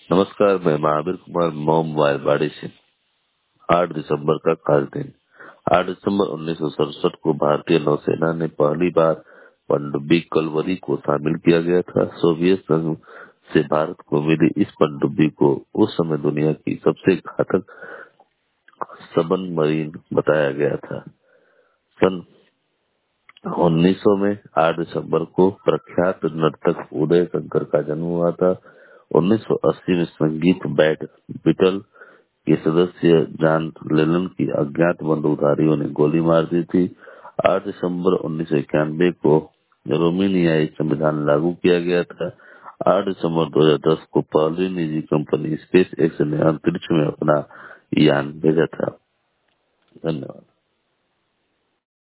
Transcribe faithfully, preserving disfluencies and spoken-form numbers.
नमस्कार, मैं महावीर कुमार मोमवाल बाड़ी से। आठ दिसंबर का खास दिन। आठ दिसंबर उन्नीस सौ सड़सठ को भारतीय नौसेना ने पहली बार पनडुब्बी कलवरी को शामिल किया गया था। सोवियत संघ से भारत को मिली इस पनडुब्बी को उस समय दुनिया की सबसे घातक सबमरीन बताया गया था। सन उन्नीस सौ में आठ दिसंबर को प्रख्यात नर्तक उदय शंकर का जन्म हुआ था। उन्नीस सौ अस्सी में संगीत बैंड बीटल के सदस्य जॉन लेनन की अज्ञात बंदूकधारियों ने गोली मार दी थी। आठ दिसंबर उन्नीस सौ इक्यानवे को रोमानियाई संविधान लागू किया गया था। आठ दिसंबर दो हज़ार दस को पहली निजी कंपनी स्पेस एक्स ने अंतरिक्ष में अपना यान भेजा था। धन्यवाद।